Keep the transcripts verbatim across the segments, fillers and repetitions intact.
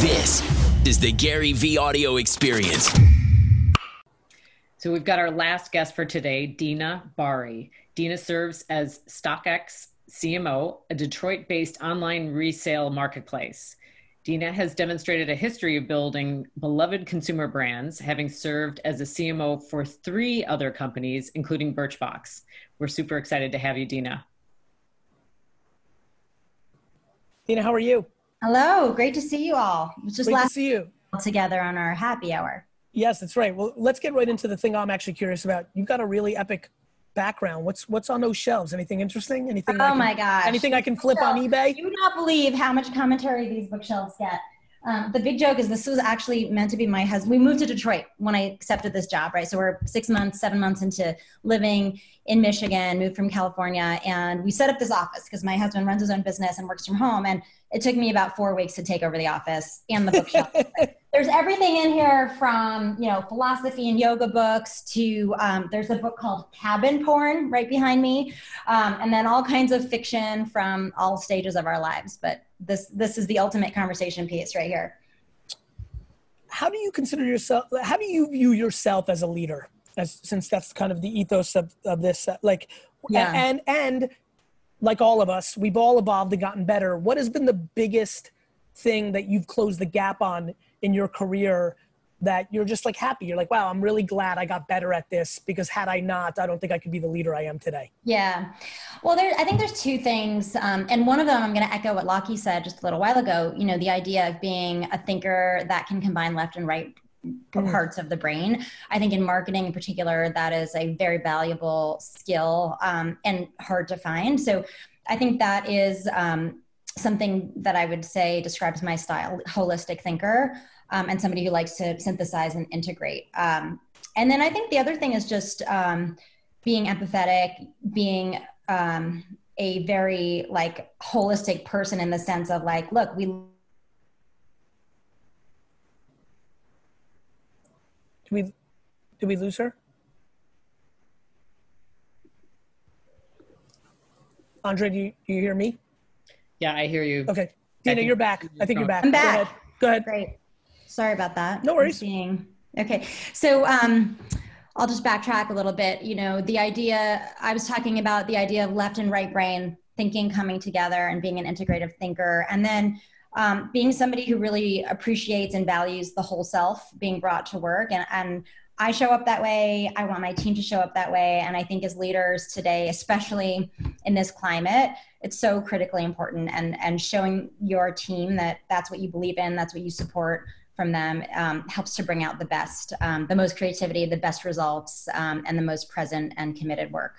This is the Gary V Audio Experience. So we've got our last guest for today, Dina Bari. Dina serves as StockX C M O, a Detroit-based online resale marketplace. Dina has demonstrated a history of building beloved consumer brands, having served as a C M O for three other companies, including Birchbox. We're super excited to have you, Dina. Dina, how are you? Hello, great to see you all. It was just Great last to see you. together on our happy hour. Yes, that's right. Well, let's get right into the thing I'm actually curious about. You've got a really epic background. What's what's on those shelves? Anything interesting? Anything? Oh I can, my gosh. Anything I can flip on eBay? You would not believe how much commentary these bookshelves get. Um, the big joke is this was actually meant to be my husband. We moved to Detroit when I accepted this job, right? So we're six months, seven months into living in Michigan, moved from California, and we set up this office because my husband runs his own business and works from home. And it took me about four weeks to take over the office and the bookshelf. There's everything in here from, you know, philosophy and yoga books to, um, there's a book called Cabin Porn right behind me. Um, and then all kinds of fiction from all stages of our lives. But this, this is the ultimate conversation piece right here. How do you consider yourself, how do you view yourself as a leader? As, since that's kind of the ethos of, of this, uh, like, Yeah. and, and like all of us, we've all evolved and gotten better. What has been the biggest thing that you've closed the gap on in your career that you're just like happy? You're like, wow, I'm really glad I got better at this, because had I not, I don't think I could be the leader I am today. Yeah. Well, there, I think there's two things. Um, and one of them, I'm going to echo what Lockie said just a little while ago, you know, the idea of being a thinker that can combine left and right Mm. parts of the brain. I think in marketing in particular, that is a very valuable skill um, and hard to find. So I think that is um, something that I would say describes my style, holistic thinker, um, and somebody who likes to synthesize and integrate. Um, and then I think the other thing is just um, being empathetic, being um, a very like holistic person in the sense of like, look, we Did we, did we lose her? Andre, do you, do you hear me? Yeah, I hear you. Okay. Dina, you're back. I think you're back. I'm Go back. ahead. Go ahead. Great. Sorry about that. No worries. I'm seeing- Okay. So um, I'll just backtrack a little bit. You know, the idea, I was talking about the idea of left and right brain thinking coming together and being an integrative thinker. And then um, being somebody who really appreciates and values the whole self being brought to work. And, and I show up that way. I want my team to show up that way. And I think as leaders today, especially in this climate, it's so critically important. And, and showing your team that that's what you believe in, that's what you support from them, um, helps to bring out the best, um, the most creativity, the best results, um, and the most present and committed work.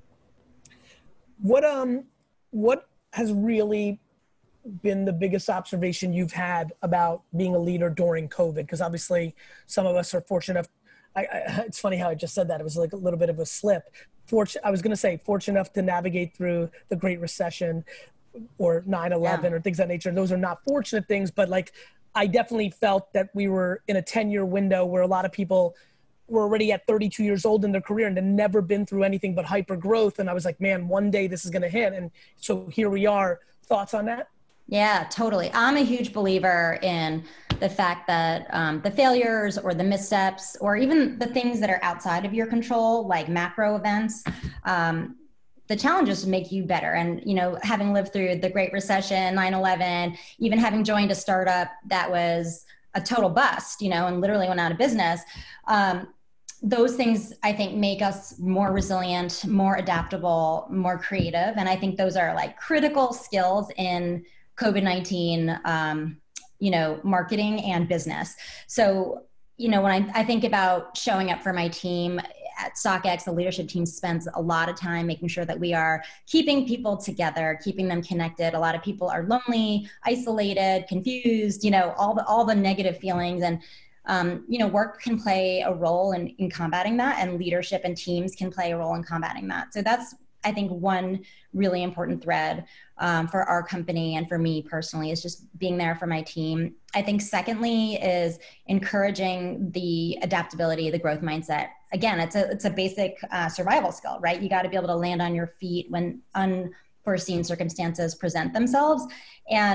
What, um, what has really been the biggest observation you've had about being a leader during COVID? Because obviously some of us are fortunate enough. I, I, it's funny how I just said that. It was like a little bit of a slip. Fortunate, I was going to say fortunate enough to navigate through the Great Recession or nine eleven Yeah. or things of that nature. And those are not fortunate things, but like, I definitely felt that we were in a ten year window where a lot of people were already at thirty-two years old in their career and had never been through anything but hyper growth. And I was like, man, one day this is going to hit. And so here we are. Thoughts on that? Yeah, totally. I'm a huge believer in the fact that um, the failures or the missteps or even the things that are outside of your control, like macro events, um, the challenges make you better. And, you know, having lived through the Great Recession, nine eleven, even having joined a startup that was a total bust, you know, and literally went out of business, um, those things I think make us more resilient, more adaptable, more creative. And I think those are like critical skills in COVID nineteen, um, you know, marketing and business. So, you know, when I, I think about showing up for my team at StockX, the leadership team spends a lot of time making sure that we are keeping people together, keeping them connected. A lot of people are lonely, isolated, confused, you know, all the, all the negative feelings. And, um, you know, work can play a role in, in combating that, and leadership and teams can play a role in combating that. So that's, I think, one really important thread um, for our company and for me personally is just being there for my team. I think secondly is encouraging the adaptability, the growth mindset. Again, it's a it's a basic uh, survival skill, right? You got to be able to land on your feet when unforeseen circumstances present themselves. And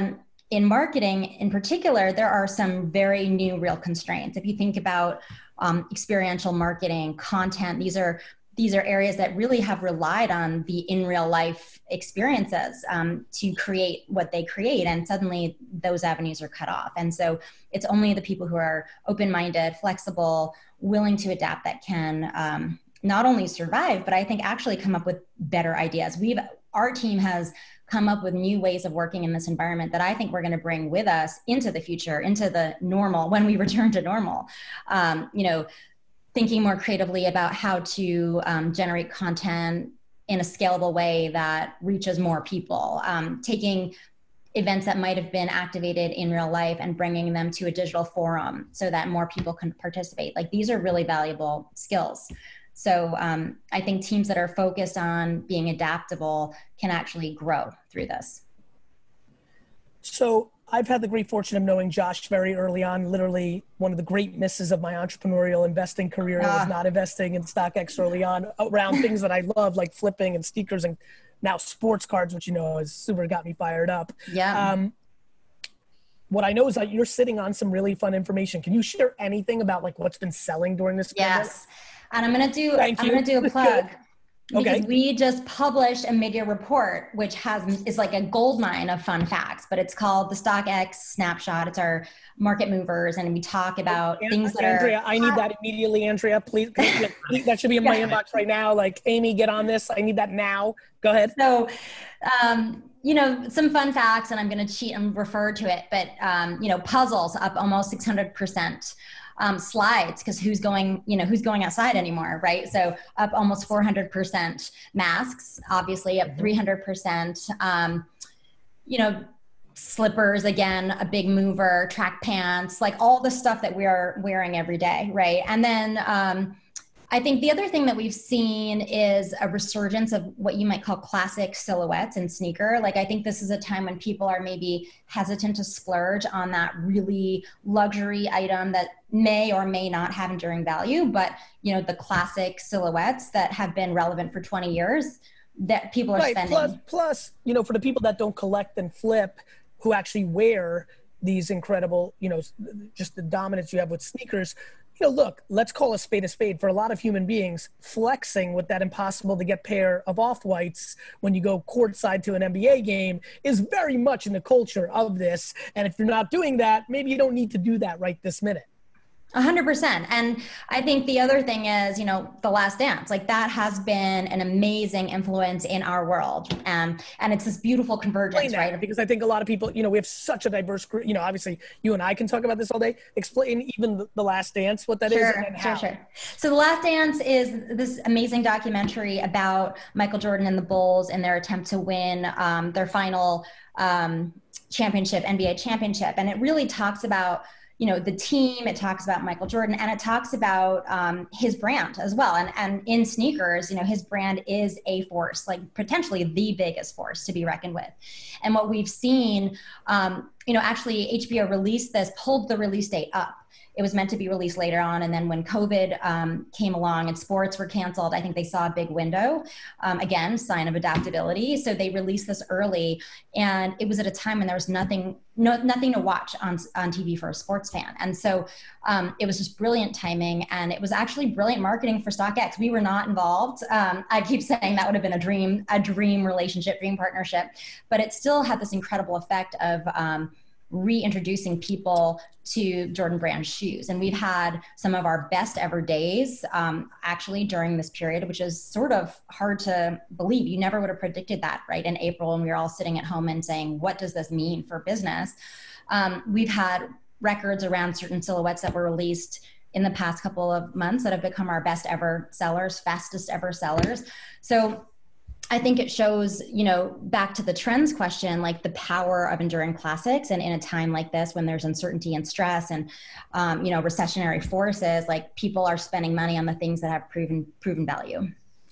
in marketing in particular, there are some very new real constraints. If you think about um, experiential marketing, content, these are these are areas that really have relied on the in real life experiences um, to create what they create. And suddenly those avenues are cut off. And so it's only the people who are open-minded, flexible, willing to adapt that can um, not only survive, but I think actually come up with better ideas. We've, our team has come up with new ways of working in this environment that I think we're going to bring with us into the future, into the normal, when we return to normal. Um, you know, thinking more creatively about how to um, generate content in a scalable way that reaches more people, um, taking events that might have been activated in real life and bringing them to a digital forum so that more people can participate. Like, these are really valuable skills. So um, I think teams that are focused on being adaptable can actually grow through this. So I've had the great fortune of knowing Josh very early on. Literally one of the great misses of my entrepreneurial investing career uh, was not investing in StockX early on around things that I love, like flipping and sneakers and now sports cards, which, you know, has super got me fired up. Yeah. Um, what I know is that you're sitting on some really fun information. Can you share anything about like what's been selling during this Yes. pandemic? And I'm going to do, Thank I'm you. going to do a plug. Because okay. we just published a mid-year report, which has is like a gold mine of fun facts, but it's called the StockX Snapshot. It's our market movers, and we talk about An- things that Andrea, are- I need that immediately, Andrea. Please, please, that should be in my yeah. inbox right now. Like, Amy, get on this. I need that now. Go ahead. So, um, you know, some fun facts, and I'm going to cheat and refer to it, but, um, you know, puzzles up almost six hundred percent. Um, slides, because who's going, you know, who's going outside anymore, right? So up almost four hundred percent. Masks, obviously up three hundred percent. Um, you know, slippers, again, a big mover, track pants, like all the stuff that we are wearing every day, right? And then um, I think the other thing that we've seen is a resurgence of what you might call classic silhouettes and sneaker. Like, I think this is a time when people are maybe hesitant to splurge on that really luxury item that may or may not have enduring value, but, you know, the classic silhouettes that have been relevant for twenty years that people are right. spending. Plus, plus, you know, for the people that don't collect and flip, who actually wear these incredible, you know, just the dominance you have with sneakers, you know, look, let's call a spade a spade. For a lot of human beings, flexing with that impossible to get pair of off-whites when you go courtside to an N B A game is very much in the culture of this. And if you're not doing that, maybe you don't need to do that right this minute. A hundred percent. And I think the other thing is, you know, The Last Dance, like that has been an amazing influence in our world. Um, and it's this beautiful convergence, that, right? Because I think a lot of people, you know, we have such a diverse group, you know, obviously you and I can talk about this all day. Explain even The, the Last Dance, what that sure, is and how. Sure, sure. So The Last Dance is this amazing documentary about Michael Jordan and the Bulls and their attempt to win um, their final um, championship, N B A championship. And it really talks about, you know, the team, it talks about Michael Jordan, and it talks about um, his brand as well. And, and in sneakers, you know, his brand is a force, like potentially the biggest force to be reckoned with. And what we've seen, um, you know, actually H B O released this, pulled the release date up. It was meant to be released later on. And then when COVID um, came along and sports were canceled, I think they saw a big window. Um, again, sign of adaptability. So they released this early. And it was at a time when there was nothing, no, nothing to watch on, on T V for a sports fan. And so um, it was just brilliant timing. And it was actually brilliant marketing for StockX. We were not involved. Um, I keep saying that would have been a dream, a dream relationship, dream partnership. But it still had this incredible effect of um, reintroducing people to Jordan Brand shoes. And we've had some of our best ever days um, actually during this period, which is sort of hard to believe. You never would have predicted that, right? In April, when we were all sitting at home and saying, what does this mean for business? Um, we've had records around certain silhouettes that were released in the past couple of months that have become our best ever sellers, fastest ever sellers. So I think it shows, you know, back to the trends question, like the power of enduring classics. And in a time like this, when there's uncertainty and stress and, um, you know, recessionary forces, like people are spending money on the things that have proven proven value.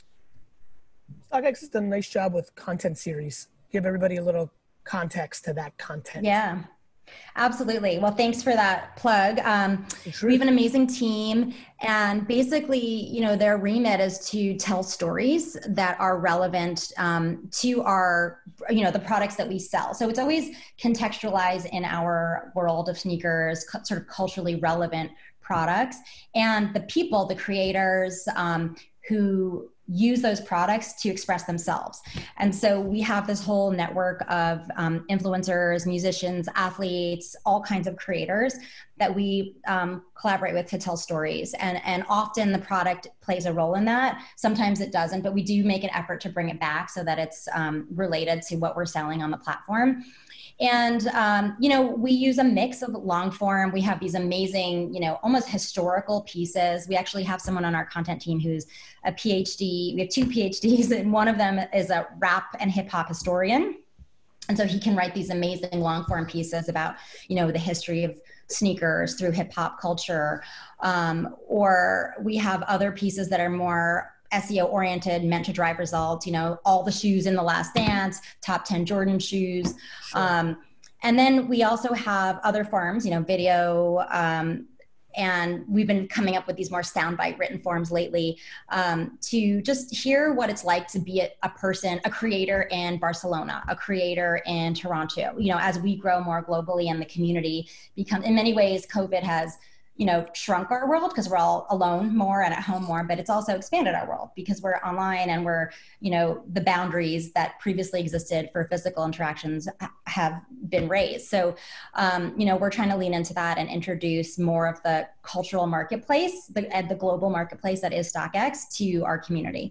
StockX has done a nice job with content series. Give everybody a little context to that content. Yeah. Absolutely. Well, thanks for that plug. Um, we have an amazing team, and basically, you know, their remit is to tell stories that are relevant um, to our, you know, the products that we sell. So it's always contextualized in our world of sneakers, sort of culturally relevant products, and the people, the creators um, who use those products to express themselves. And so we have this whole network of um, influencers, musicians, athletes, all kinds of creators that we um, collaborate with to tell stories. And, and often the product plays a role in that. Sometimes it doesn't, but we do make an effort to bring it back so that it's um, related to what we're selling on the platform. And, um, you know, we use a mix of long form. We have these amazing, you know, almost historical pieces. We actually have someone on our content team who's a PhD. We have two PhDs, and one of them is a rap and hip hop historian. And so he can write these amazing long form pieces about, you know, the history of sneakers through hip hop culture. Um, or we have other pieces that are more S E O oriented, meant to drive results, you know, all the shoes in the Last Dance, top ten Jordan shoes. Sure. Um, and then we also have other forms, you know, video, um, and we've been coming up with these more soundbite written forms lately um, to just hear what it's like to be a, a person, a creator in Barcelona, a creator in Toronto. You know, as we grow more globally and the community become, in many ways, COVID has, you know, shrunk our world because we're all alone more and at home more, but it's also expanded our world because we're online and we're, you know, the boundaries that previously existed for physical interactions have been raised. So, um, you know, we're trying to lean into that and introduce more of the cultural marketplace, the, the global marketplace that is StockX to our community.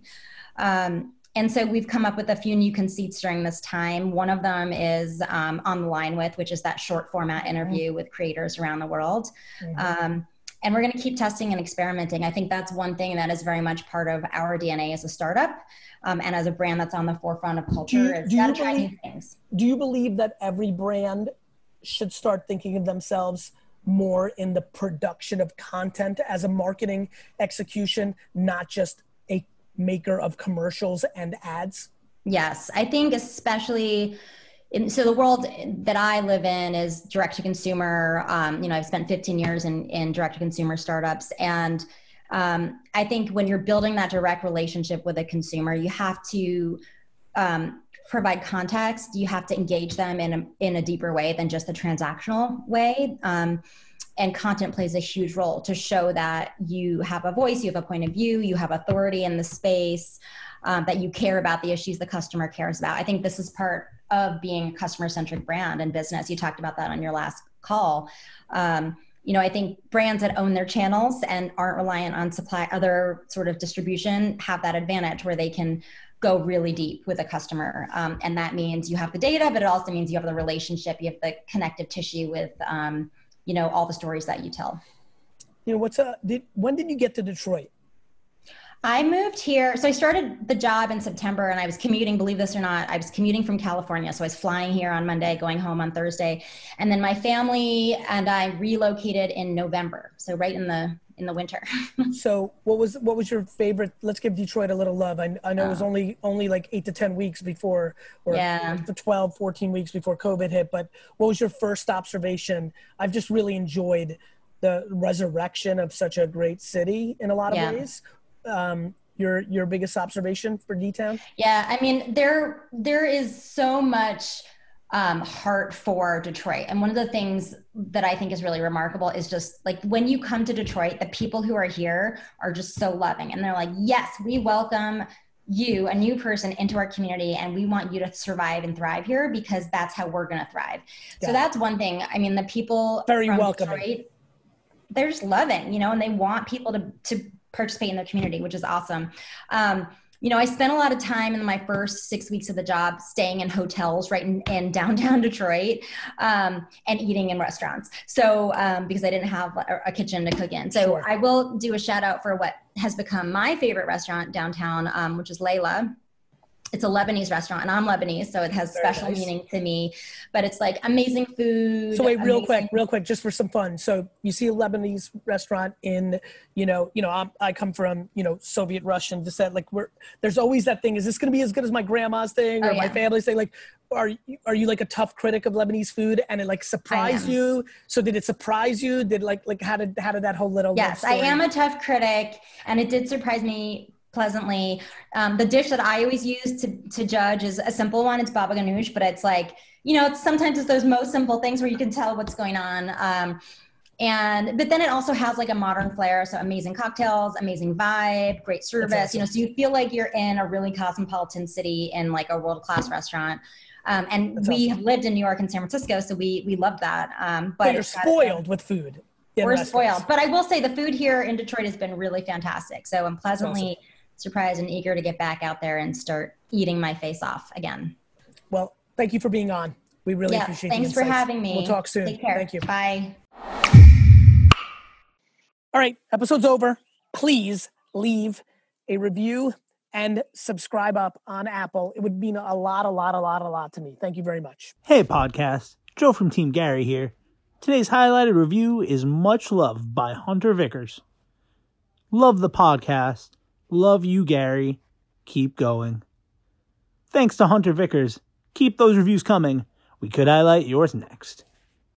Um, And so we've come up with a few new conceits during this time. One of them is um, On the Line With, which is that short format interview with creators around the world. Mm-hmm. Um, and we're going to keep testing and experimenting. I think that's one thing that is very much part of our D N A as a startup um, and as a brand that's on the forefront of culture. Do you, is do gotta you try believe, new things. Do you believe that every brand should start thinking of themselves more in the production of content as a marketing execution, not just a maker of commercials and ads? Yes, I think especially in, so the world that I live in is direct to consumer. Um, you know, I've spent fifteen years in, in direct to consumer startups. And um, I think when you're building that direct relationship with a consumer, you have to um, provide context. You have to engage them in a, in a deeper way than just a transactional way. Um, And content plays a huge role to show that you have a voice, you have a point of view, you have authority in the space, um, that you care about the issues the customer cares about. I think this is part of being a customer-centric brand and business. You talked about that on your last call. Um, you know, I think brands that own their channels and aren't reliant on supply, other sort of distribution, have that advantage where they can go really deep with a customer. Um, and that means you have the data, but it also means you have the relationship, you have the connective tissue with, um, you know, all the stories that you tell. You know, what's a, did, when did you get to Detroit? I moved here. So I started the job in September and I was commuting, believe this or not, I was commuting from California. So I was flying here on Monday, going home on Thursday. And then my family and I relocated in November. So right in the, in the winter. So what was, what was your favorite? Let's give Detroit a little love. I, I know oh. it was only, only like eight to ten weeks before, or yeah. twelve, fourteen weeks before COVID hit. But what was your first observation? I've just really enjoyed the resurrection of such a great city in a lot of yeah. ways. Um, your, your biggest observation for D-Town? Yeah. I mean, there, there is so much um, heart for Detroit. And one of the things that I think is really remarkable is just like, when you come to Detroit, the people who are here are just so loving. And they're like, yes, we welcome you, a new person, into our community, and we want you to survive and thrive here because that's how we're going to thrive. Yeah. So that's one thing. I mean, the people very from welcoming. Detroit, they're just loving, you know, and they want people to, to participate in their community, which is awesome. Um, you know, I spent a lot of time in my first six weeks of the job staying in hotels right in, in downtown Detroit, um, and eating in restaurants. So, um, because I didn't have a, a kitchen to cook in. So sure. I will do a shout out for what has become my favorite restaurant downtown, um, which is Layla. it's a Lebanese restaurant, and I'm Lebanese, so it has Very special nice. meaning to me. But it's like amazing food. So wait, real amazing- quick, real quick, just for some fun. So you see a Lebanese restaurant in, you know, you know, I'm, I come from, you know, Soviet Russian descent. Like we're there's always that thing. Is this going to be as good as my grandma's thing or Oh, my yeah. family's thing? Like, are you, are you like a tough critic of Lebanese food, and it like surprised am. you? So did it surprise you? Did like like how did how did that whole little Yes, love I story- am a tough critic, and it did surprise me pleasantly. Um, the dish that I always use to, to judge is a simple one. It's baba ganoush, but it's like, you know, it's sometimes it's those most simple things where you can tell what's going on. Um, and, but then it also has like a modern flair. So amazing cocktails, amazing vibe, great service, awesome. you know, so you feel like you're in a really cosmopolitan city in like a world-class restaurant. Um, and That's we awesome. have lived in New York and San Francisco, so we, we love that. Um, but But you're it's gotta be- spoiled with food. in We're restaurants. spoiled, but I will say the food here in Detroit has been really fantastic. So I'm pleasantly surprised and eager to get back out there and start eating my face off again. Well, thank you for being on. We really Yeah, appreciate thanks the for insights. having me. We'll talk soon. Take care. Thank you. Bye. All right, episode's over. Please leave a review and subscribe up on Apple. It would mean a lot, a lot, a lot, a lot to me. Thank you very much. Hey podcast, Joe from Team Gary here. Today's highlighted review is Much Love by Hunter Vickers. Love the podcast. Love you, Gary. Keep going. Thanks to Hunter Vickers. Keep those reviews coming. We could highlight yours next.